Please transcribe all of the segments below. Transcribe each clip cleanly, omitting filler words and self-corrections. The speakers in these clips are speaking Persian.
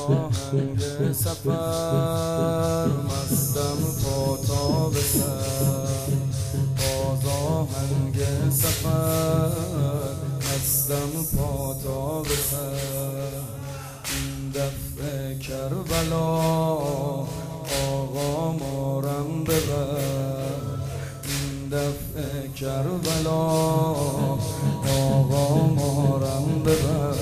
آهنگ سفر مستم پا به سر، باز آهنگ سفر مستم پا به سر. این دفعه کربلا آقا مارم ببر، این دفعه کربلا آقا مارم ببر.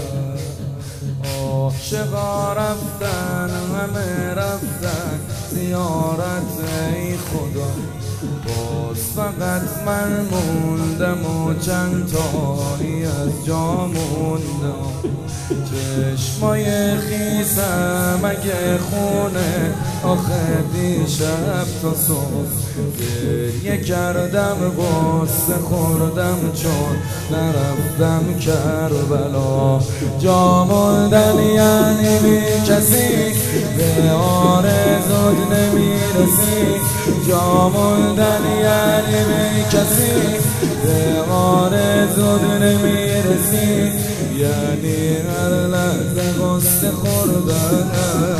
عاشقا رفتن همه رفتن زیارت ای خدا، باز فقط من موندم و چند تایی از جا موندم. چشمای خیسم اگه خونه آخه دیشب تا صبح گریه کردم، غصه خوردم چون نرفتم کربلا. جا موندن یعنی بی کسی به آرزوت نمیرسی، جا موندن یعنی بی کسی به آرزوت نمیرسی، یعنی هر لحظه غصه خوردن.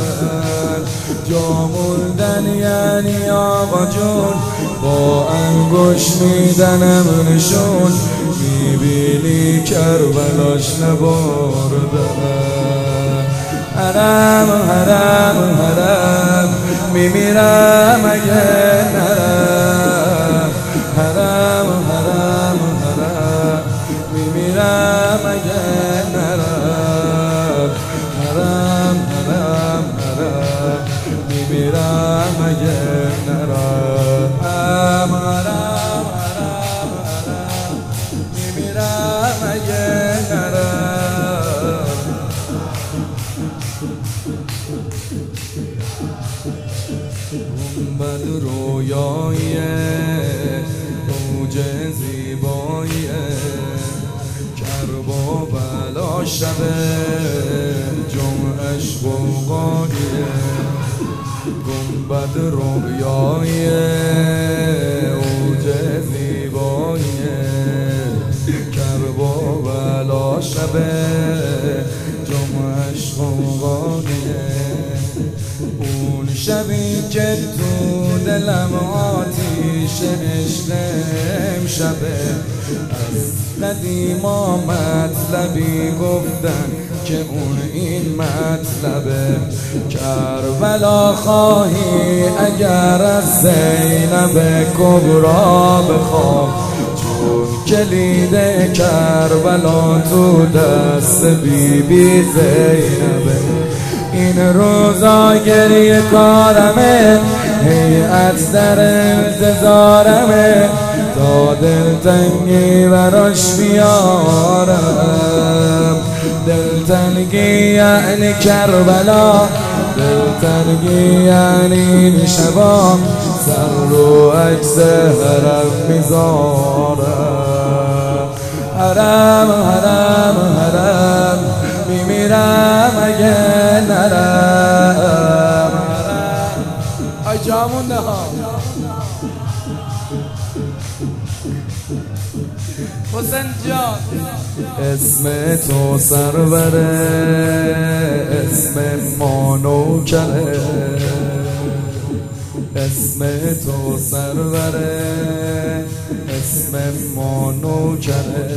جا موندن یعنی آقا جون با انگوش میدنم نشون، میبینی کربلاش نبردن. حرم حرم حرم میمیرم اگه نرم، حرم حرم حرم میمیرم اگه نرم، حرم حرم حرم میمیرم اگه نرم، حرم حرم حرم میمیرم اگه نرم. گنبد رویایی اوج زیبایی، کرب و بلا شب جمعش غوغاییه. گنبد رویایی اوج زیبایی، کرب و بلا شب جمعش غوغاییه. اون شبی که تو دلم آتیش عشق امشبه، از قدیما مطلبی گفتن که اون این مطلبه. کربلا خواهی اگر از زینب کبرا بخواه، چون کلید کربلا تو دست بی بی زینبه. این روزا گریه کارمه، هیئت در انتظارمه، تا دلتنگی براش بیارم. دلتنگی یعنی کربلا، دلتنگی یعنی این شبا سر رو عکس حرم میذارم. حرم حرم حرم میمیرم اگه نرم. ای جامون ها حسین جان، اسم تو سروره، اسم ما نوکره، اسم تو سروره، اسم ما نوکره.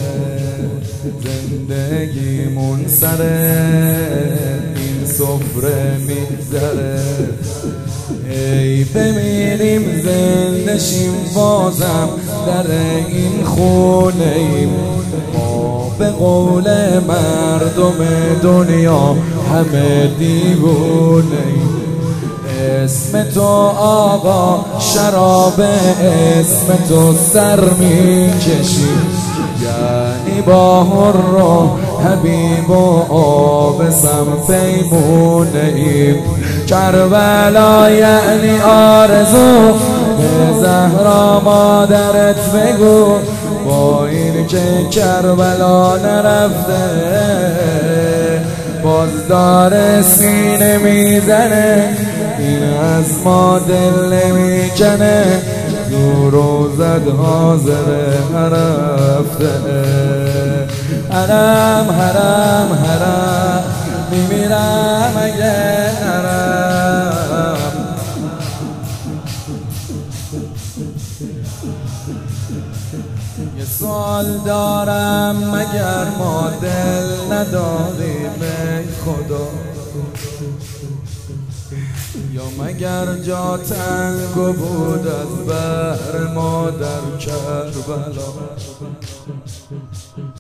زندگیمون سره این سفره میگذره، ای بمیریم زنده شیم بازم در این خونه ایم. ما به قول مردم دنیا همه دیوونه ایم. اسم تو آقا شراب، اسم تو سر میکشیم، یعنی با هر و حبیب و آبسم پیمونه ایم. کربلا یعنی آرزو، به زهرا مادرت بگو، با این که کربلا نرفته باز داره سینه میزنه. این از ما دل نمیکنه، تو روزت حاضر رفته. حرم حرم حرم میمیرم اگه یه سوال دارم مگر ما دل نداریم ای خدا، یا مگر جا تنگ بود از بر ما در کربلا.